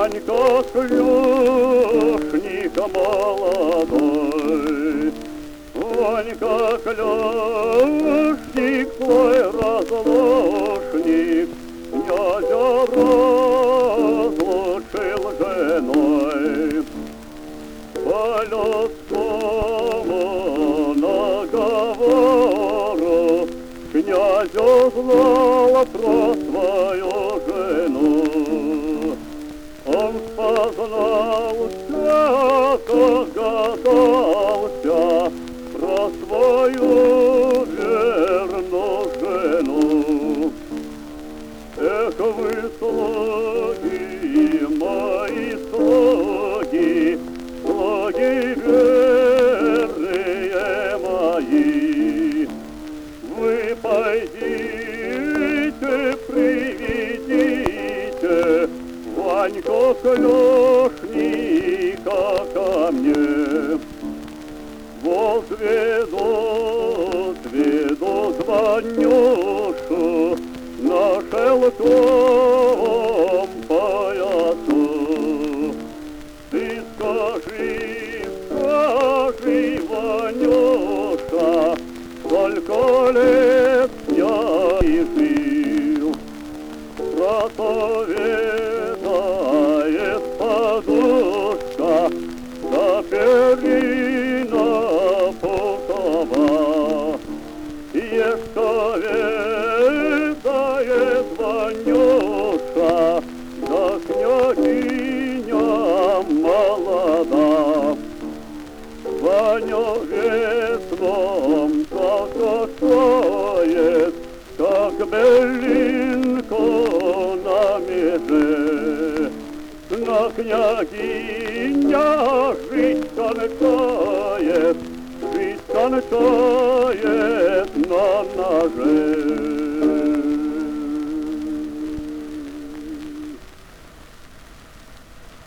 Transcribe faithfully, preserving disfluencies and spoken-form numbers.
Ванька клюшник молодой, Ванька клюшник твой разлучник, князя разлучил женой. По людскому наговору князю знал про свою жену. Он познался, догадался про свою верную жену. Эх вы, слуги мои, слуги, слуги верные мои, вы пойдите, приведите Ваньку клюшника ко мне. Возведут, ведут Ванюшу на шелковом поясу. Ты скажи, скажи, Ванюша, сколько лет я и жил. Про то ведает подушка, да перина путова. Еще ведает Ванюша, да княгиня молода. Ваню веслом только стоит, как белинку на меже. Но княгиня жить кончает, жить кончает на ноже.